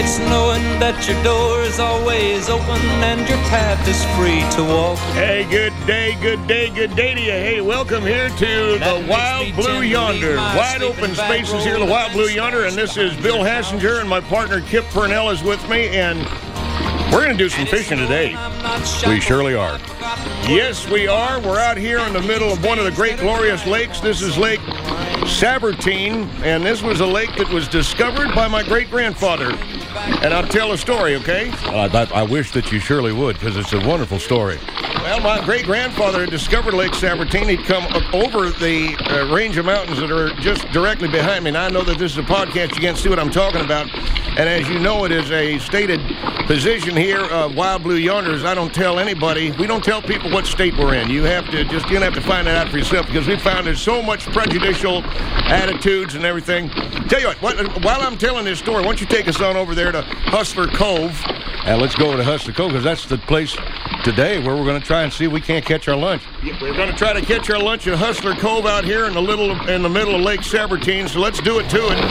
It's knowing that your door is always open and your path is free to walk. Hey, good day to you. Hey, welcome here to the Wild Blue Yonder. Wide open spaces here, the Wild Blue Yonder, and this is Bill Hassinger, and my partner Kip Purnell is with me, and we're going to do some fishing today. We surely are. Yes, we are. We're out here in the middle of one of the great glorious lakes. This is Lake Sabertine, and this was a lake that was discovered by my great-grandfather. And I'll tell a story, okay? I wish that you surely would, because it's a wonderful story. Well, my great-grandfather had discovered Lake Sabertine. He'd come over the range of mountains that are just directly behind me. And I know that this is a podcast. You can't see what I'm talking about. And as you know, it is a stated position here of Wild Blue Yonders. I don't tell anybody. We don't tell people what state we're in. You have to find that out for yourself, because we found there's so much prejudicial attitudes and everything. Tell you what, while I'm telling this story, why don't you take us on over there to Hustler Cove. And let's go over to Hustler Cove, because that's the place today where we're going to try and see if we can't catch our lunch. Yeah, we're going to try to catch our lunch at Hustler Cove out here in the middle of Lake Sabertine. So let's do it to it.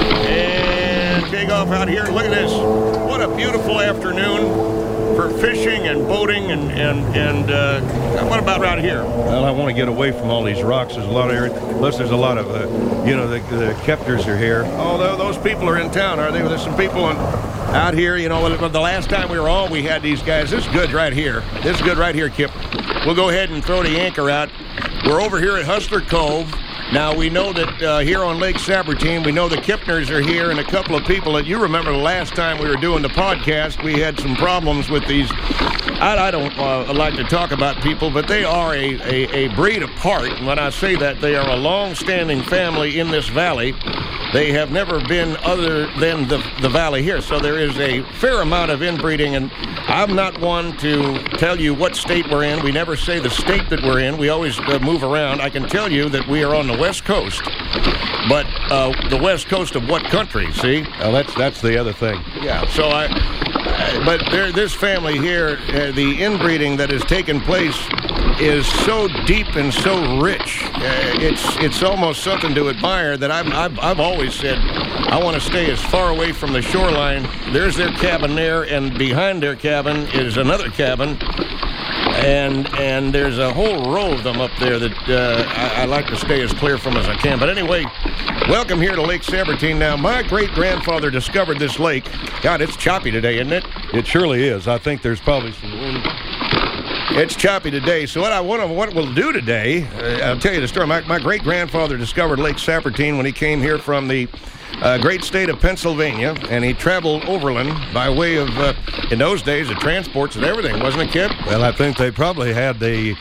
And take off out here. Look at this. What a beautiful afternoon for fishing and boating and what about around here? Well, I want to get away from all these rocks. There's a lot of area. Plus, there's a lot of, the Kepners are here. Oh, those people are in town, are they? There's some people out here. You know, the last time we were on, we had these guys. This is good right here. This is good right here, Kip. We'll go ahead and throw the anchor out. We're over here at Hustler Cove. Now, we know that here on Lake Sabertine, we know the Kipners are here, and a couple of people that you remember the last time we were doing the podcast, we had some problems with these. I don't like to talk about people, but they are a breed apart. And when I say that, they are a long-standing family in this valley. They have never been other than the valley here. So there is a fair amount of inbreeding, and I'm not one to tell you what state we're in. We never say the state that we're in. We always move around. I can tell you that we are on the West Coast. But the West Coast of what country, see? Well, that's the other thing. Yeah, so but this family here, the inbreeding that has taken place is so deep and so rich. It's almost something to admire. That I've always said I want to stay as far away from the shoreline. There's their cabin there, and behind their cabin is another cabin, and there's a whole row of them up there that I like to stay as clear from as I can. But anyway, welcome here to Lake Sabertine. Now, my great-grandfather discovered this lake. God, it's choppy today, isn't it? It surely is. I think there's probably some wind. It's choppy today. So what we'll do today, I'll tell you the story. My great-grandfather discovered Lake Sabertine when he came here from the great state of Pennsylvania, and he traveled overland by way of, in those days, the transports and everything, wasn't it, Kip? Well, I think they probably had the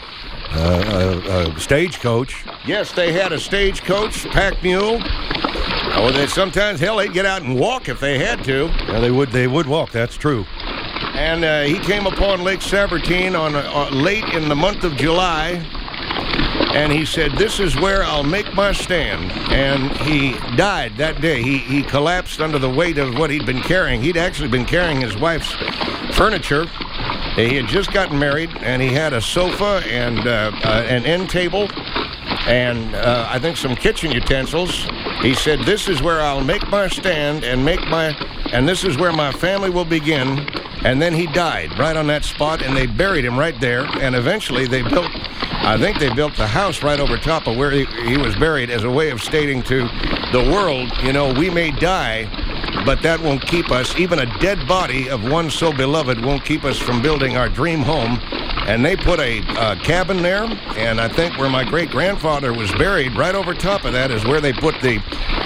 stagecoach. Yes, they had a stagecoach, pack mule. Oh, they'd get out and walk if they had to. Yeah, they would walk, that's true. And he came upon Lake Sabertine late in the month of July, and he said, "This is where I'll make my stand." And he died that day. He collapsed under the weight of what he'd been carrying. He'd actually been carrying his wife's furniture. He had just gotten married, and he had a sofa and an end table and I think some kitchen utensils. He said, "This is where I'll make my stand and this is where my family will begin." And then he died right on that spot, and they buried him right there. And eventually they built the house right over top of where he was buried as a way of stating to the world, we may die, but that won't keep us. Even a dead body of one so beloved won't keep us from building our dream home. And they put a cabin there, and I think where my great-grandfather was buried, right over top of that is where they put the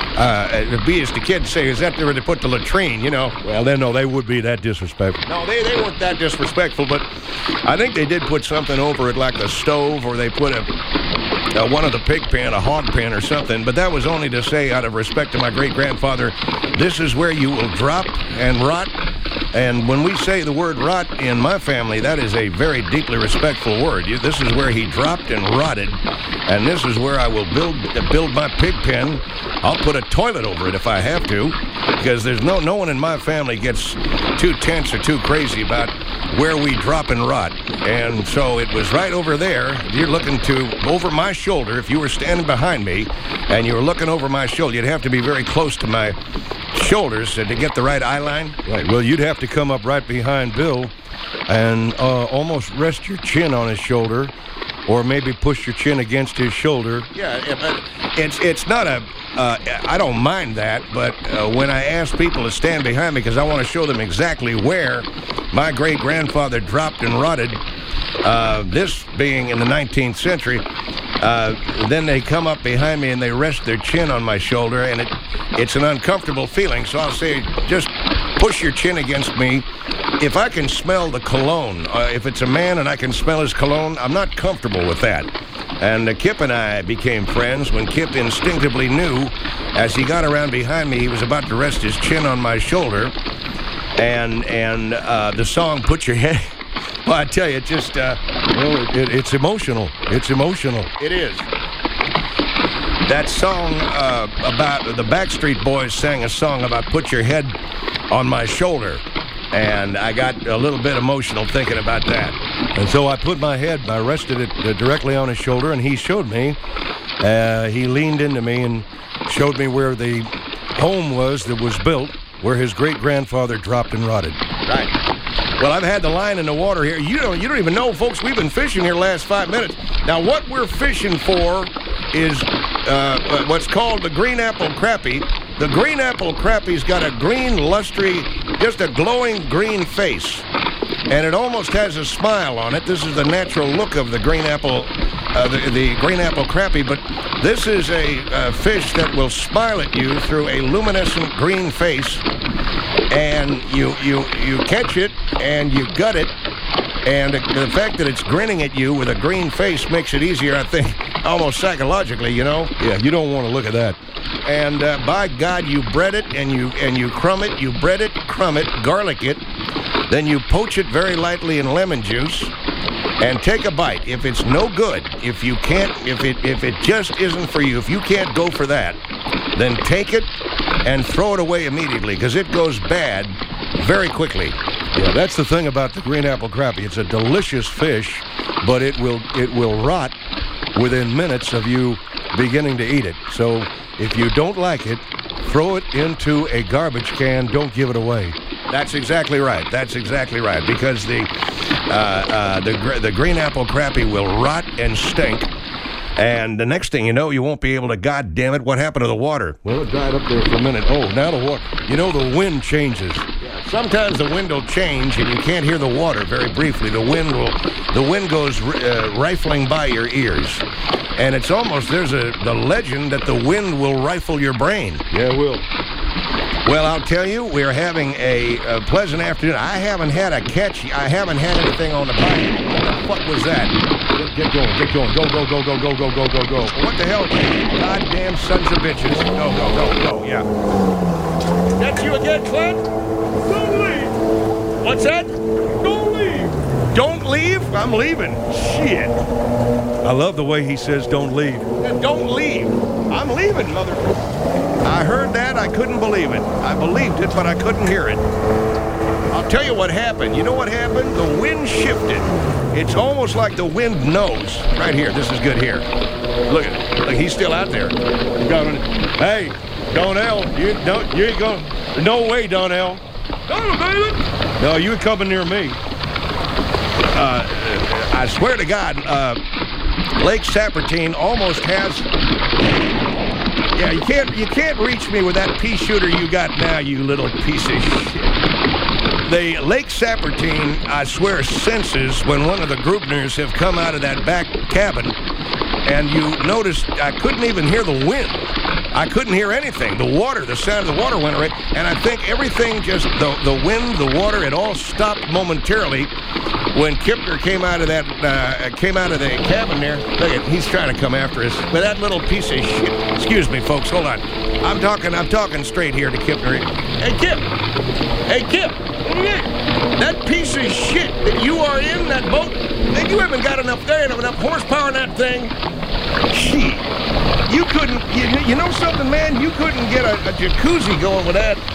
as the kids say, is that where they put the latrine, Well, they would be that disrespectful. No, they weren't that disrespectful, but I think they did put something over it like a stove, or they put one of the pig pen, a hog pen or something, but that was only to say, out of respect to my great-grandfather, this is where you will drop and rot. And when we say the word rot in my family, that is a very deeply respectful word. This is where he dropped and rotted, and this is where I will build my pig pen. I'll put a toilet over it if I have to, because there's no one in my family gets too tense or too crazy about where we drop and rot. And so it was right over there. You're looking over my shoulder. If you were standing behind me and you were looking over my shoulder, you'd have to be very close to my shoulder shoulders to get the right eye line? Right. Well, you'd have to come up right behind Bill and almost rest your chin on his shoulder, or maybe push your chin against his shoulder. Yeah, it's not a. I don't mind that, but when I ask people to stand behind me because I want to show them exactly where my great-grandfather dropped and rotted, this being in the 19th century, then they come up behind me and they rest their chin on my shoulder, and it's an uncomfortable feeling. So I'll say, just push your chin against me. If I can smell the cologne, if it's a man and I can smell his cologne, I'm not comfortable with that. And Kip and I became friends when Kip instinctively knew, as he got around behind me, he was about to rest his chin on my shoulder. And the song, Put Your Head... Well, I tell you, it just... it's emotional. It's emotional. It is. That song about... The Backstreet Boys sang a song about put your head on my shoulder. And I got a little bit emotional thinking about that. And so I put my head, I rested it directly on his shoulder, and he showed me. He leaned into me and showed me where the home was that was built, where his great-grandfather dropped and rotted. Right. Well, I've had the line in the water here. You don't even know, folks, we've been fishing here the last 5 minutes. Now, what we're fishing for is what's called the green apple crappie. The green apple crappie's got a green, lustry, just a glowing green face. And it almost has a smile on it. This is the natural look of the green apple, the green apple crappie. But this is a fish that will smile at you through a luminescent green face. And you catch it and you gut it. And the fact that it's grinning at you with a green face makes it easier, I think, almost psychologically, you know? Yeah, you don't want to look at that. And by God, you bread it and you crumb it. You bread it, crumb it, garlic it. Then you poach it very lightly in lemon juice and take a bite. If it's no good, if it just isn't for you, if you can't go for that, then take it and throw it away immediately because it goes bad very quickly. Yeah, that's the thing about the green apple crappie. It's a delicious fish, but it will rot within minutes of you beginning to eat it. So if you don't like it, throw it into a garbage can. Don't give it away. That's exactly right. That's exactly right. Because the green apple crappie will rot and stink. And the next thing you know, you won't be able to, God damn it, what happened to the water? Well, it dried up there for a minute. Oh, now the water. You know, the wind changes. Yeah, sometimes the wind will change and you can't hear the water very briefly. The wind goes rifling by your ears. And it's almost, there's the legend that the wind will rifle your brain. Yeah, it will. Well, I'll tell you, we're having a pleasant afternoon. I haven't had a catch. I haven't had anything on the bite. What the fuck was that? Get going. Go. What the hell? Goddamn sons of bitches. Go, yeah. That's you again, Clint? Don't leave. What's that? Don't leave. Don't leave? I'm leaving. Shit. I love the way he says don't leave. Don't leave. I'm leaving, motherfucker. I heard that. I couldn't believe it. I believed it, but I couldn't hear it. I'll tell you what happened. You know what happened? The wind shifted. It's almost like the wind knows. Right here. This is good here. Look at it. Look, he's still out there. Hey, Donnell, you ain't going. No way, Donnell. No, you ain't coming near me. I swear to God, Lake Sapertine almost has. Yeah, you can't reach me with that pea shooter you got now, you little piece of shit. The Lake Sapertine, I swear, senses when one of the Grubners have come out of that back cabin, and you noticed I couldn't even hear the wind. I couldn't hear anything. The water, the sound of the water went away, and I think everything just, the wind, the water, it all stopped momentarily when Kipner came out of the cabin there. Look at, he's trying to come after us. But that little piece of shit. Excuse me, folks, hold on. I'm talking straight here to Kipner. Hey, Kip. That piece of shit that you are in, that boat, you haven't got enough horsepower in that thing. Gee, you couldn't, you know something, man? You couldn't get a jacuzzi going with that.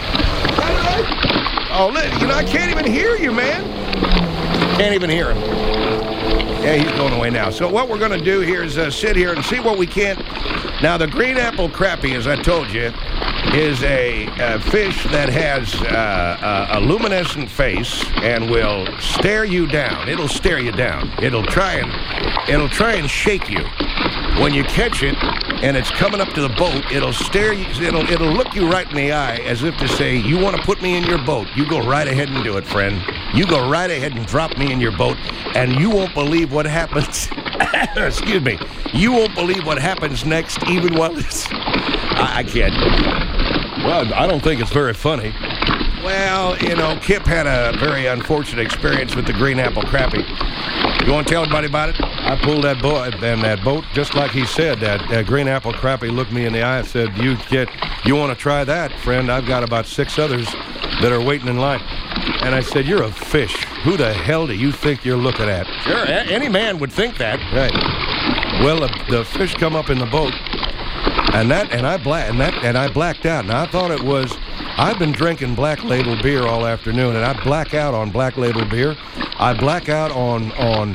Oh, I can't even hear you, man. Can't even hear him. Yeah, he's going away now. So what we're going to do here is sit here and see what we can't. Now, the green apple crappie, as I told you, is a fish that has a luminescent face and will stare you down. It'll stare you down. It'll try and shake you. When you catch it and it's coming up to the boat, it'll stare you. It'll look you right in the eye as if to say, "You want to put me in your boat? You go right ahead and do it, friend. You go right ahead and drop me in your boat, and you won't believe what happens." Excuse me. You won't believe what happens next, even while it's. I can't. Well, I don't think it's very funny. Well, you know, Kip had a very unfortunate experience with the green apple crappie. You want to tell everybody about it? I pulled that boat, and that boat, just like he said, that green apple crappie looked me in the eye and said, "You want to try that, friend? I've got about 6 others that are waiting in line." And I said, "You're a fish. Who the hell do you think you're looking at?" Sure, any man would think that. Right. Well, the fish come up in the boat, and I blacked out. And I thought it was. I've been drinking Black Label beer all afternoon, and I black out on Black Label beer. I black out on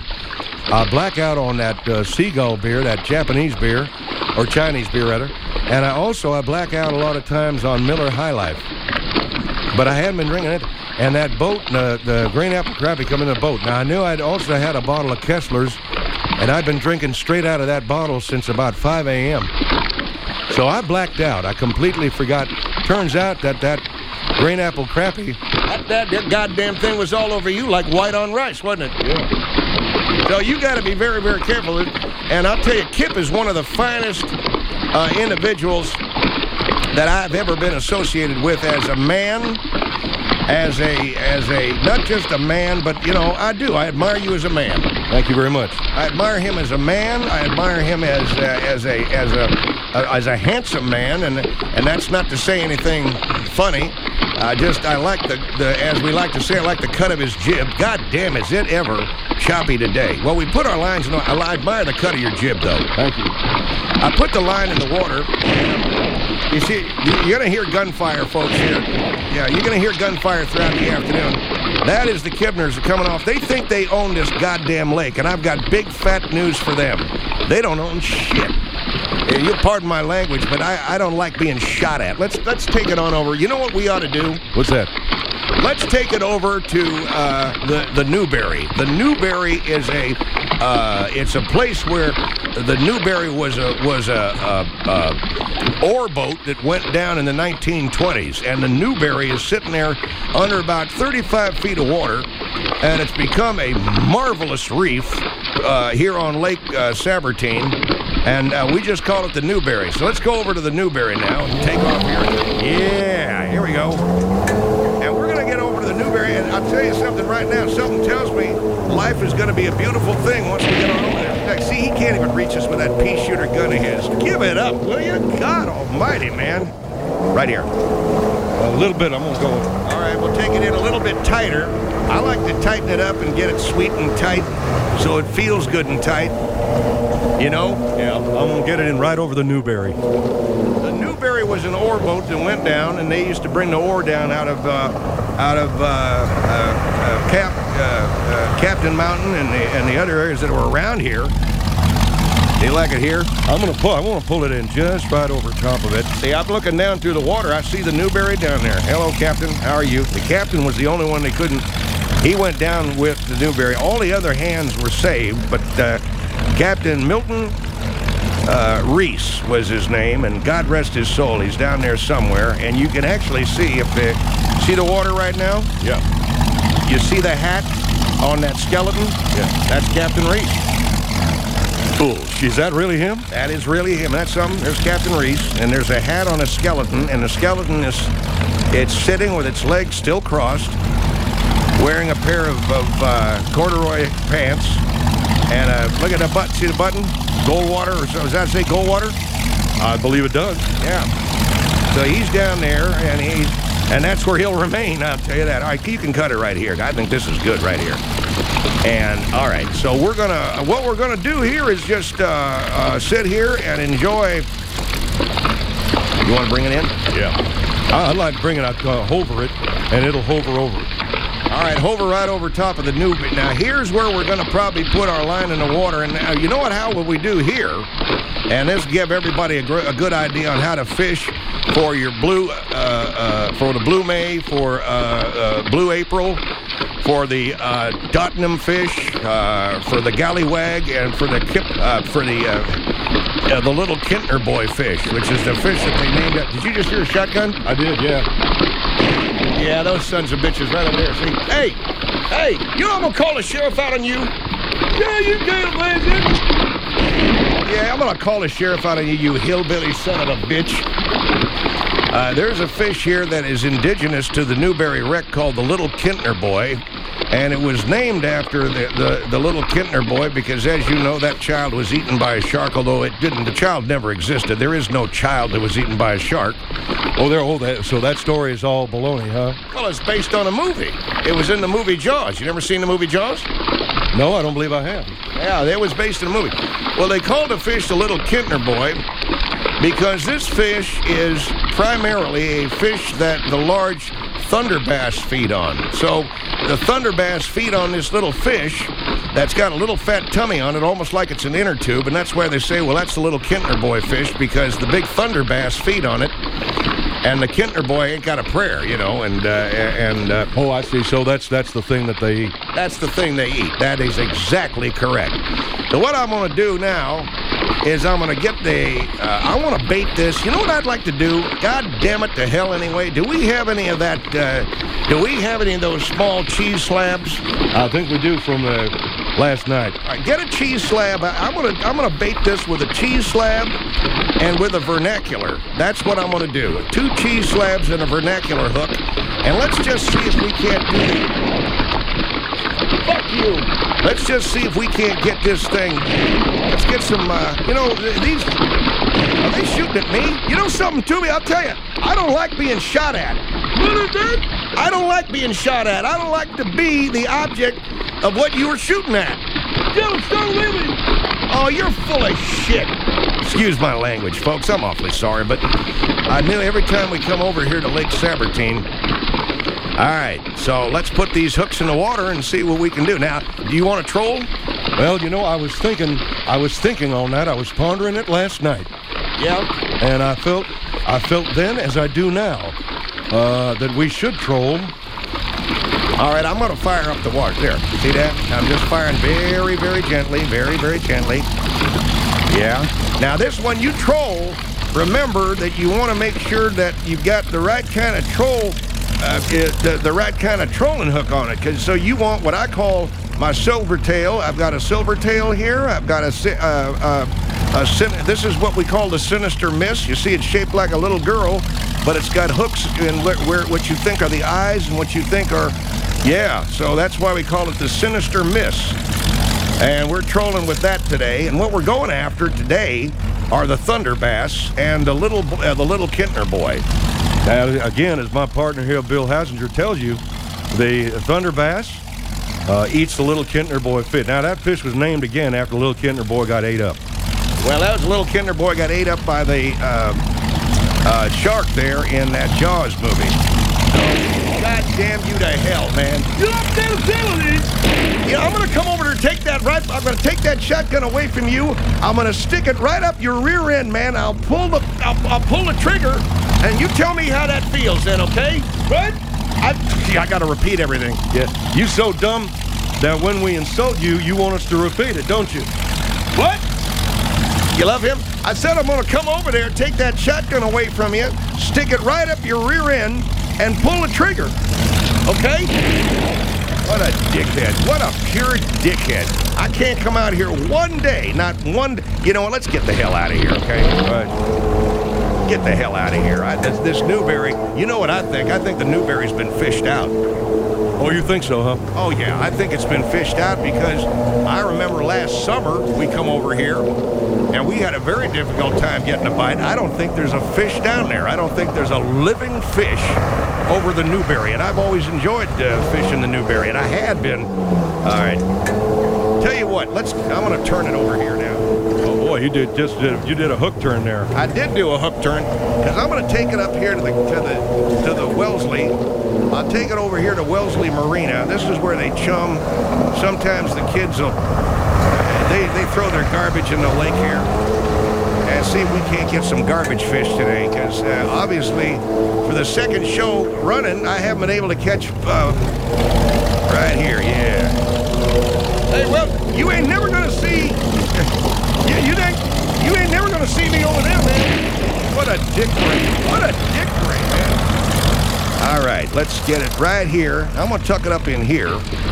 that Seagull beer, that Japanese beer, or Chinese beer rather. And I black out a lot of times on Miller High Life. But I hadn't been drinking it. And that boat, the green apple crappie come in the boat. Now I knew I'd also had a bottle of Kessler's, and I've been drinking straight out of that bottle since about 5 a.m. So I blacked out. I completely forgot. Turns out that green apple crappie. That goddamn thing was all over you like white on rice, wasn't it? Yeah. So you got to be very, very careful. And I'll tell you, Kip is one of the finest individuals that I've ever been associated with as a man, as a not just a man, but you know, I admire you as a man. Thank you very much. I admire him as a man. I admire him as a handsome man, and that's not to say anything funny. I like the as we like to say, I like the cut of his jib. God damn, is it ever choppy today? Well, we put our lines in. I admire the cut of your jib, though. Thank you. I put the line in the water. You see, you're going to hear gunfire, folks, here. Yeah, you're going to hear gunfire throughout the afternoon. That is the Kibners coming off. They think they own this goddamn lake, and I've got big, fat news for them. They don't own shit. You'll pardon my language, but I don't like being shot at. Let's take it on over. You know what we ought to do? What's that? Let's take it over to the Newberry. The Newberry is it's a place where the Newberry was a ore boat that went down in the 1920s, and the Newberry is sitting there under about 35 feet of water, and it's become a marvelous reef here on Lake Sabertine, and we just call it the Newberry. So let's go over to the Newberry now and take off here. Yeah, here we go. And we're going to get over to the Newberry, and I'll tell you something right now. Something tells me life is going to be a beautiful thing once we get on over there. See, he can't even reach us with that pea shooter gun of his. Give it up, will you? God almighty, man. Right here. A little bit, I'm going to go. All right, we'll take it in a little bit tighter. I like to tighten it up and get it sweet and tight so it feels good and tight. You know? Yeah, I'm going to get it in right over the Newberry. The Newberry was an ore boat that went down, and they used to bring the ore down out of Captain Mountain and the other areas that were around here. Do you like it here? I want to pull it in just right over top of it. See, I'm looking down through the water. I see the Newberry down there. Hello, Captain. How are you? The captain was the only one they couldn't. He went down with the Newberry. All the other hands were saved, but Captain Milton Reese was his name, and God rest his soul. He's down there somewhere, and you can actually see see the water right now? Yeah. You see the hat on that skeleton? Yeah. That's Captain Reese. Cool. Is that really him? That is really him. That's something. There's Captain Reese, and there's a hat on a skeleton, and the skeleton it's sitting with its legs still crossed, wearing a pair of corduroy pants, and look at the button. See the button? Goldwater, or so, does that say Goldwater? I believe it does. Yeah. So he's down there, and that's where he'll remain, I'll tell you that. All right, you can cut it right here. I think this is good right here. And, all right, so what we're gonna do here is just sit here and enjoy. You want to bring it in? Yeah. I'd like to bring it out, hover it, and it'll hover over it. All right, hover right over top of the Newberry. Now, here's where we're going to probably put our line in the water. And now, you know what? How will we do here? And this give everybody a good idea on how to fish for your blue, for the blue May, for blue April, for the Tottenham fish, for the Gallywag, and for the little Kintner boy fish, which is the fish that they named. Did you just hear a shotgun? I did, yeah. Yeah, those sons of bitches right over there. See? Hey, you know I'm gonna call the sheriff out on you. Yeah, you damn legend. Yeah, I'm gonna call the sheriff out on you, you hillbilly son of a bitch. There's a fish here that is indigenous to the Newberry wreck called the Little Kintner Boy, and it was named after the Little Kintner Boy because, as you know, that child was eaten by a shark, although it didn't. The child never existed. There is no child that was eaten by a shark. So that story is all baloney, huh? Well, it's based on a movie. It was in the movie Jaws. You never seen the movie Jaws? No, I don't believe I have. Yeah, it was based in a movie. Well, they called the fish the Little Kintner Boy because this fish is primarily a fish that the large thunder bass feed on. So the thunder bass feed on this little fish that's got a little fat tummy on it, almost like it's an inner tube, and that's why they say, well, that's the Little Kintner Boy fish because the big thunder bass feed on it. And the Kintner Boy ain't got a prayer, you know, oh, I see. So that's the thing that they eat. That's the thing they eat. That is exactly correct. So what I'm going to do now is I'm going to get I want to bait this. You know what I'd like to do? God damn it to hell anyway. Do we have any of that, do we have any of those small cheese slabs? I think we do from last night. All right, get a cheese slab. I'm gonna bait this with a cheese slab and with a vernacular. That's what I'm gonna do. 2 cheese slabs and a vernacular hook. And let's just see if we can't do it. Fuck you. Let's just see if we can't get this thing. Let's get some, you know, these, are they shooting at me? You know something to me? I'll tell you, I don't like being shot at. What is that? I don't like being shot at. I don't like to be the object of what you were shooting at. Yo, son, Willie. Oh, you're full of shit. Excuse my language, folks. I'm awfully sorry, but I knew every time we come over here to Lake Sabertine. All right, so let's put these hooks in the water and see what we can do. Now, do you want to troll? Well, you know, I was thinking on that. I was pondering it last night. Yeah. And I felt then, as I do now, that we should troll. All right, I'm going to fire up the water. There, see that? I'm just firing very, very gently, very, very gently. Yeah. Now, this one, you troll, remember that you want to make sure that you've got the right kind of troll, the right kind of trolling hook on it. Because so you want what I call my silver tail. I've got a silver tail here. I've got this is what we call the sinister miss. You see, it's shaped like a little girl, but it's got hooks in where what you think are the eyes and what you think are, yeah. So that's why we call it the sinister miss. And we're trolling with that today. And what we're going after today are the thunder bass and the little Kintner Boy. Now, again, as my partner here, Bill Hasinger, tells you, the thunder bass eats the Little Kintner Boy fish. Now, that fish was named again after the Little Kintner Boy got ate up. Well, that was the Little Kintner Boy got ate up by the shark there in that Jaws movie. God damn you to hell, man. You left that ability. Yeah, I'm going to come over there and take that I'm going to take that shotgun away from you. I'm going to stick it right up your rear end, man. I'll pull the trigger, and you tell me how that feels then, okay? What? I got to repeat everything. Yeah, you so dumb that when we insult you, you want us to repeat it, don't you? What? You love him? I said I'm going to come over there, take that shotgun away from you, stick it right up your rear end, and pull the trigger. Okay? What a dickhead. What a pure dickhead. I can't come out here one day, not one. You know what? Let's get the hell out of here, okay? All right. Get the hell out of here. This Newberry, you know what I think? I think the Newberry's been fished out. Oh, you think so, huh? Oh, yeah. I think it's been fished out because I remember last summer we come over here and we had a very difficult time getting a bite. I don't think there's a fish down there. I don't think there's a living fish over the Newberry. And I've always enjoyed fishing the Newberry, and I had been. All right. Tell you what, I'm going to turn it over here now. Oh, boy, you did a hook turn there. I did do a hook turn because I'm going to take it up here to the Wellesley. I'll take it over here to Wellesley Marina. This is where they chum. Sometimes the kids will they throw their garbage in the lake here. And see if we can't get some garbage fish today, because obviously for the second show running, I haven't been able to catch right here. Yeah. Hey, well, you ain't never gonna see. You ain't never gonna see me over there, man. What a dick ring! What a dick ring, man! All right, let's get it right here. I'm gonna tuck it up in here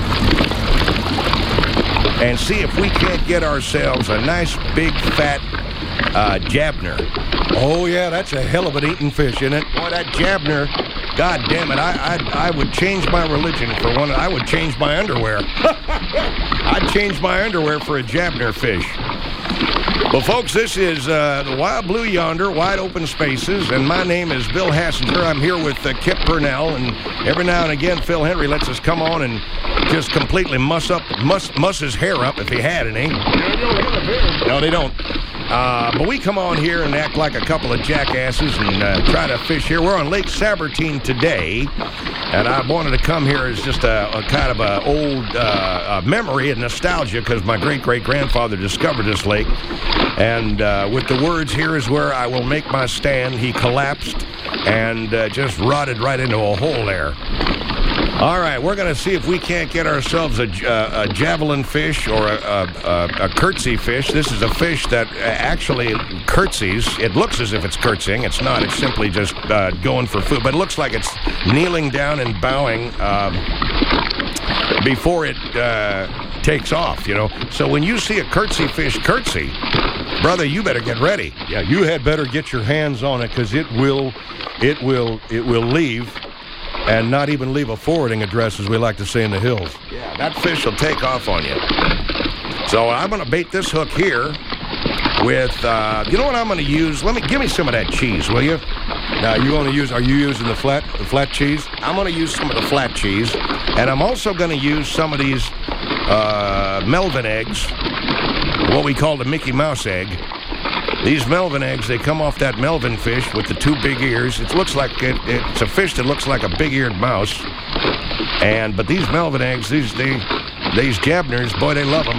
and see if we can't get ourselves a nice big fat Jabner. Oh yeah, that's a hell of an eating fish, isn't it? Boy, that Jabner, God damn it, I would change my religion for one. I would change my underwear. I'd change my underwear for a Jabner fish. Well, folks, this is the Wild Blue Yonder, Wide Open Spaces, and my name is Bill Hassinger. I'm here with Kip Purnell, and every now and again, Phil Henry lets us come on and just completely muss his hair up if he had any. No, they don't. But we come on here and act like a couple of jackasses and try to fish here. We're on Lake Sabertine today, and I wanted to come here as just a kind of an old memory and nostalgia, because my great-great-grandfather discovered this lake. And with the words, "Here is where I will make my stand," he collapsed and just rotted right into a hole there. All right, we're going to see if we can't get ourselves a javelin fish or a curtsy fish. This is a fish that actually curtsies. It looks as if it's curtsying. It's not. It's simply just going for food. But it looks like it's kneeling down and bowing before it takes off, you know. So when you see a curtsy fish curtsy, brother, you better get ready. Yeah, you had better get your hands on it, because it will leave. And not even leave a forwarding address, as we like to say in the hills. Yeah, that fish will take off on you. So I'm going to bait this hook here with, you know what I'm going to use? Give me some of that cheese, will you? Now, are you using the flat cheese? I'm going to use some of the flat cheese. And I'm also going to use some of these Melvin eggs, what we call the Mickey Mouse egg. These Melvin eggs, they come off that Melvin fish with the two big ears. It looks like it's a fish that looks like a big-eared mouse. But these Melvin eggs, these Jabners, boy, they love them.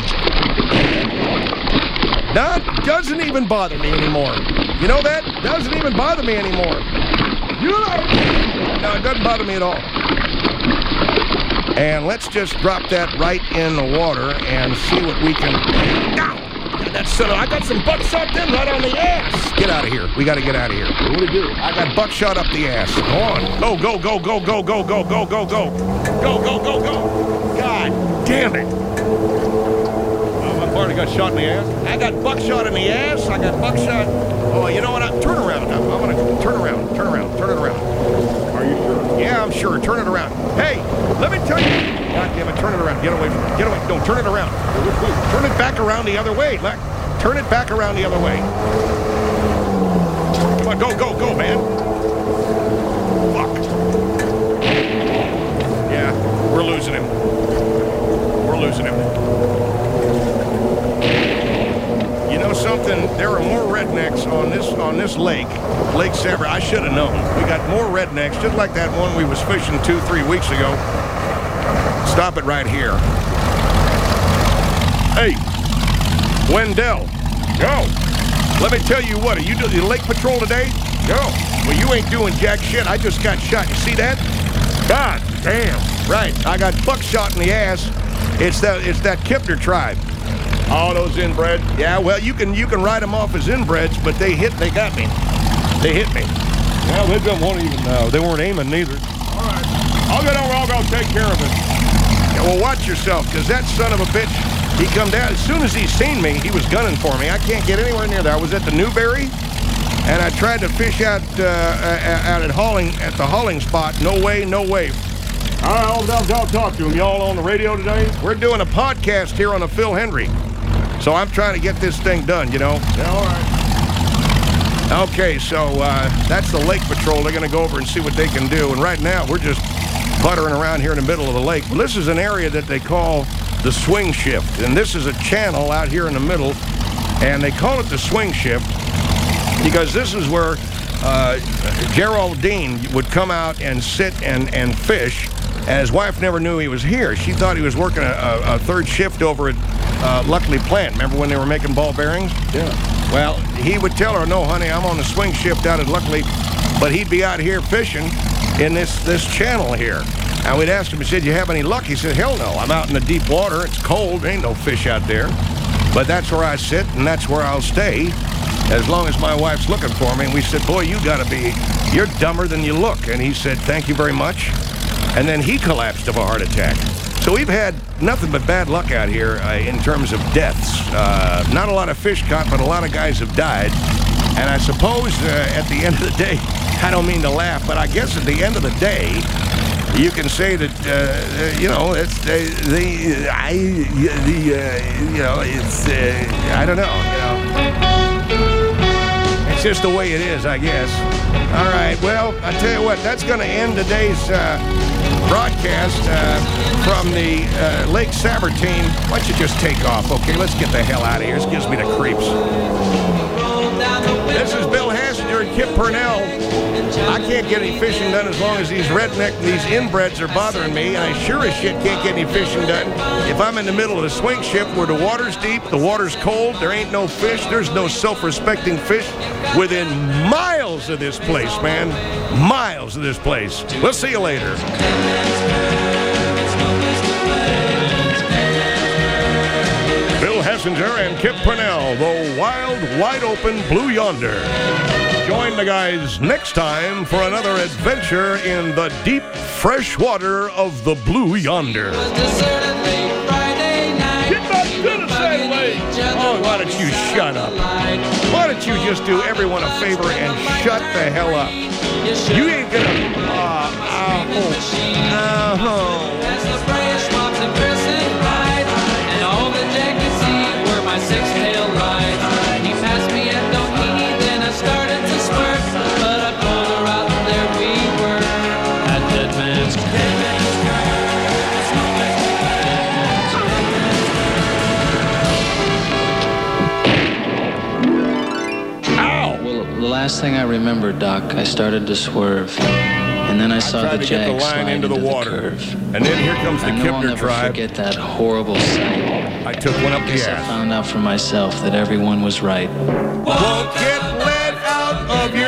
That doesn't even bother me anymore. You know that? Doesn't even bother me anymore. No, it doesn't bother me at all. And let's just drop that right in the water and see what we can... I got some buckshot then right on the ass. Get out of here. We got to get out of here. What do we do? I got buckshot up the ass. Go on. Go, go, go, go, go, go, go, go, go, go. Go, go, go, go. God damn it. My partner got shot in the ass? I got buckshot in the ass. I got buckshot. Oh, you know what? Turn around now. I'm going to turn around. Turn around. Turn it around. Are you sure? Yeah, I'm sure. Turn it around. Hey, let me tell you. God damn it. Turn it around. Get away from it. Get away. No, turn it around. Turn it back around the other way. Turn it back around the other way. Come on, go, go, go, man. Fuck. Yeah, we're losing him. We're losing him. You know something? There are more rednecks on this lake, Lake Sabre. I should have known. We got more rednecks, just like that one we was fishing 2-3 weeks ago. Stop it right here. Hey, Wendell, go. Let me tell you what, are you doing the lake patrol today? Go. Well, you ain't doing jack shit. I just got shot. You see that? God damn. Right. I got buckshot in the ass. It's that Kipner tribe. All those inbred? Yeah, well, you can write them off as inbreds, but they got me. They hit me. Well, they don't want to even know. They weren't aiming neither. All right. I'll get over. I'll go take care of it. Yeah, well, watch yourself, because that son of a bitch, he come down. As soon as he seen me, he was gunning for me. I can't get anywhere near there. I was at the Newberry, and I tried to fish out at the hauling spot. No way, no way. I'll talk to him. Y'all on the radio today? We're doing a podcast here on the Phil Henry. So I'm trying to get this thing done, you know? Yeah, all right. Okay, so that's the Lake Patrol. They're going to go over and see what they can do. And right now, we're just puttering around here in the middle of the lake. Well, this is an area that they call the swing shift. And this is a channel out here in the middle. And they call it the swing shift because this is where Geraldine would come out and sit and fish. And his wife never knew he was here. She thought he was working a third shift over at Luckley Plant. Remember when they were making ball bearings? Yeah. Well, he would tell her, no, honey, I'm on the swing shift out at Luckley. But he'd be out here fishing in this channel here. And we'd ask him, he said, you have any luck? He said, hell no. I'm out in the deep water. It's cold. There ain't no fish out there. But that's where I sit, and that's where I'll stay as long as my wife's looking for me. And we said, boy, you're dumber than you look. And he said, thank you very much. And then he collapsed of a heart attack. So we've had nothing but bad luck out here in terms of deaths. Not a lot of fish caught, but a lot of guys have died. And I suppose at the end of the day, I don't mean to laugh, but I guess at the end of the day, you can say that it's I don't know. It's just the way it is, I guess. All right. Well, I tell you what, that's going to end today's broadcast from the Lake Sabertine. Why don't you just take off? Okay, let's get the hell out of here. This gives me the creeps. This is Bill Hassinger and Kip Purnell. I can't get any fishing done as long as these redneck and these inbreds are bothering me, and I sure as shit can't get any fishing done if I'm in the middle of the swing shift where the water's deep, the water's cold, there ain't no fish, there's no self-respecting fish within miles of this place, man. Miles of this place. We'll see you later. Bill Hassinger and Kip Purnell, the wild, wide-open Blue Yonder. Join the guys next time for another adventure in the deep, fresh water of the Blue Yonder. Get back to the Saturday! Oh, why don't you shut up? Why don't you just do everyone a favor and shut the hell up? You ain't gonna... Six-tail ride. He passed me at Doheny, then I started to squirt. But I pulled her out and there we were at Dead Man's Cove. Ow! Well, the last thing I remember, Doc, I started to swerve. And then I saw the jag slide into the water. And then here comes the Kipner I'll never tribe. forget that horrible sight. I took one up the I ass. found out for myself that everyone was right. Won't get let out of your